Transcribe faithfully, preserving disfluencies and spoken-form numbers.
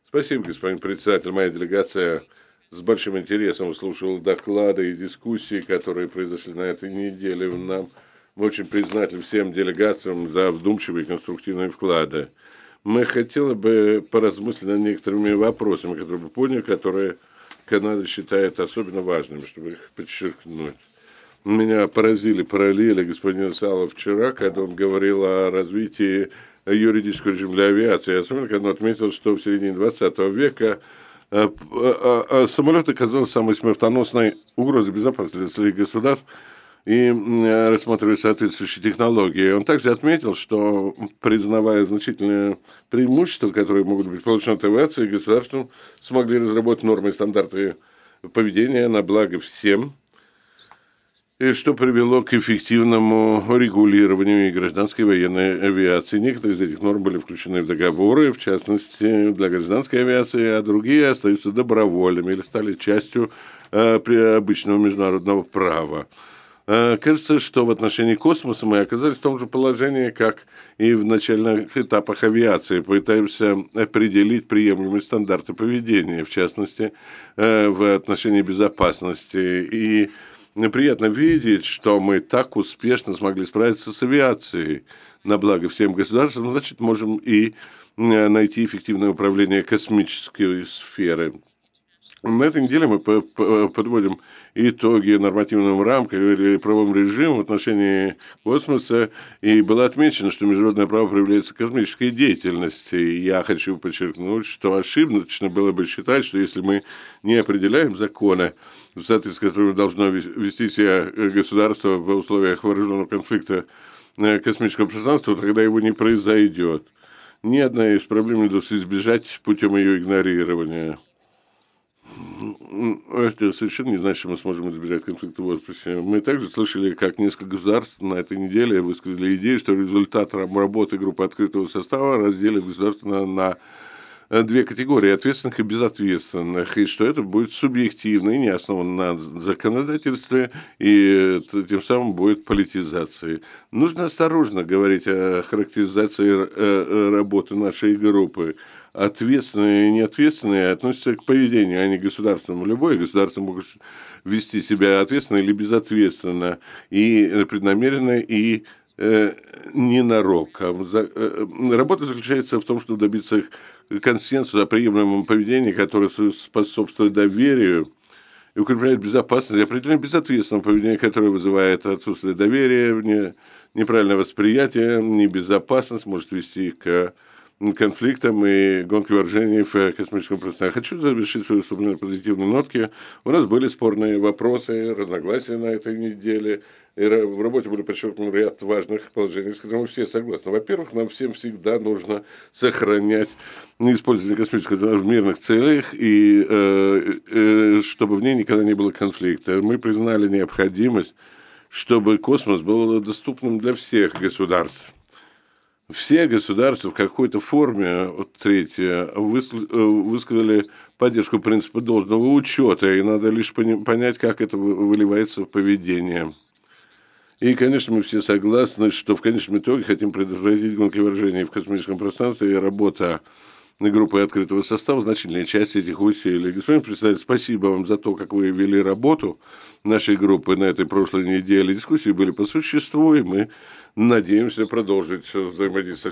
Спасибо, господин председатель. Моя делегация с большим интересом слушала доклады и дискуссии, которые произошли на этой неделе. Нам мы очень признательны всем делегациям за вдумчивые и конструктивные вклады. Мы хотели бы поразмыслить над некоторыми вопросами, которые мы поняли, которые Канада считает особенно важными, чтобы их подчеркнуть. Меня поразили параллели господина Сала вчера, когда он говорил о развитии юридического режима для авиации. Особенно, когда он отметил, что в середине двадцатого века э, п- а- а самолет оказался самой смертоносной угрозой безопасности для своих государств и м, э, рассматривая соответствующие технологии. Он также отметил, что, признавая значительные преимущества, которые могут быть получены от авиации, государством смогли разработать нормы и стандарты поведения на благо всем, и что привело к эффективному регулированию и гражданской и военной авиации. Некоторые из этих норм были включены в договоры, в частности, для гражданской авиации, а другие остаются добровольными или стали частью э, при- обычного международного права. Э, Кажется, что в отношении космоса мы оказались в том же положении, как и в начальных этапах авиации. Пытаемся определить приемлемые стандарты поведения, в частности, э, в отношении безопасности. И приятно видеть, что мы так успешно смогли справиться с авиацией на благо всем государствам, значит, можем и э, найти эффективное управление космической сферы. На этой неделе мы по- по- подводим итоги нормативным рамкам или правовым режимом в отношении космоса, и было отмечено, что международное право проявляется в космической деятельности. И я хочу подчеркнуть, что ошибочно было бы считать, что если мы не определяем законы, в соответствии с которыми должно вес- вести себя э, государство в условиях вооруженного конфликта э, космического пространства, то тогда его не произойдет. Ни одна из проблем не удастся избежать путем ее игнорирования. М, Это совершенно не значит, что мы сможем избежать конфликта в отрасли. Мы также слышали, как несколько государств на этой неделе высказали идею, что результат раб- работы группы открытого состава разделит государство на, на, э, две категории – ответственных и безответственных, и что это будет субъективно и не основано на законодательстве, и т- тем самым будет политизацией. Нужно осторожно говорить о характеризации э, э, работы нашей группы. Ответственные и неответственные относятся к поведению, а не к государственному. Любое государство может вести себя ответственно или безответственно, и э, преднамеренно, и э, ненароком. За- э, э, Работа заключается в том, чтобы добиться консенсуса о приемлемом поведении, которое со- способствует доверию и укрепляет безопасность, и определение безответственного поведения, которое вызывает отсутствие доверия, не- неправильное восприятие, небезопасность, может вести к конфликтам и гонке вооружений в э, космическом пространстве. Я хочу завершить свое выступление на позитивной нотке. У нас были спорные вопросы, разногласия на этой неделе. И ра- в работе были подчеркнуты ряд важных положений, с которыми мы все согласны. Во-первых, нам всем всегда нужно сохранять использование космического в мирных целях, и э, э, чтобы в ней никогда не было конфликта. Мы признали необходимость, чтобы космос был доступным для всех государств. Все государства в какой-то форме, вот третье, высл- э, высказали поддержку принципа должного учета, и надо лишь пони- понять, как это вы- выливается в поведение. И, конечно, мы все согласны, что в конечном итоге хотим предотвратить гонки вооружений в космическом пространстве, и работа группы открытого состава значительная часть этих усилий. Господин председатель, спасибо вам за то, как вы вели работу нашей группы на этой прошлой неделе. Дискуссии были по существу, и мы надеемся продолжить взаимодействие